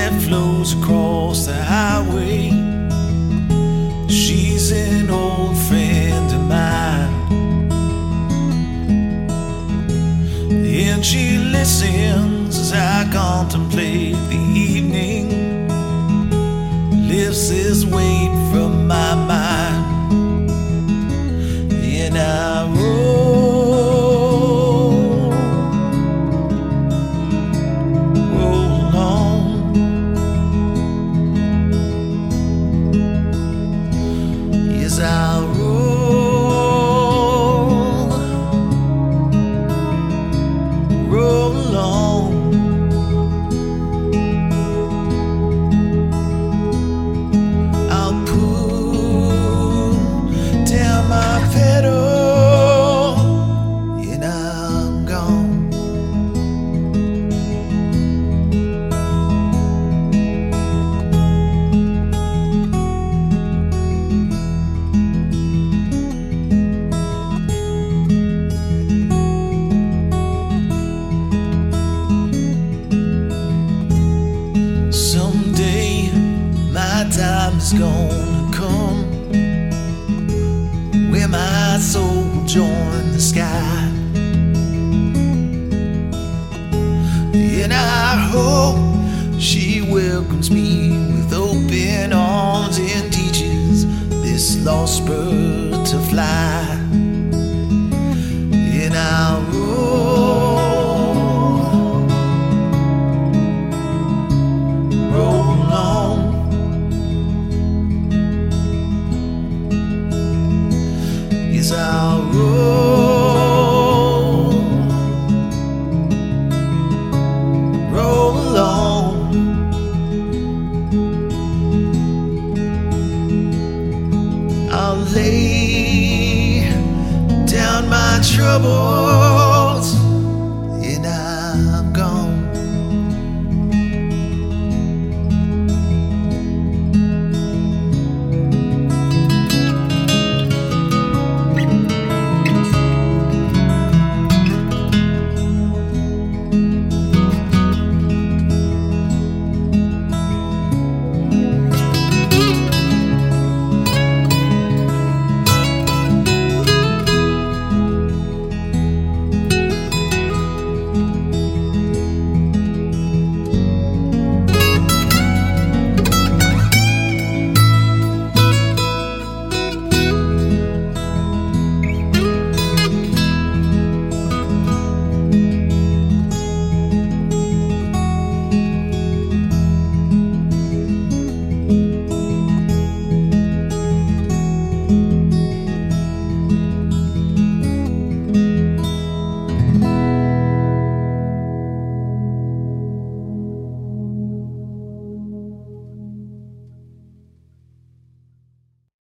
that flows across the highway. She's an old friend of mine, and she listens as I contemplate the evening, lifts this weight from my mind, and I roll on. Yes, I roll on. I'll pull down my pedal, and I'm gone. Someday my time is gonna come, where my soul will join the sky, and I hope she welcomes me with open arms and teaches this lost bird to fly.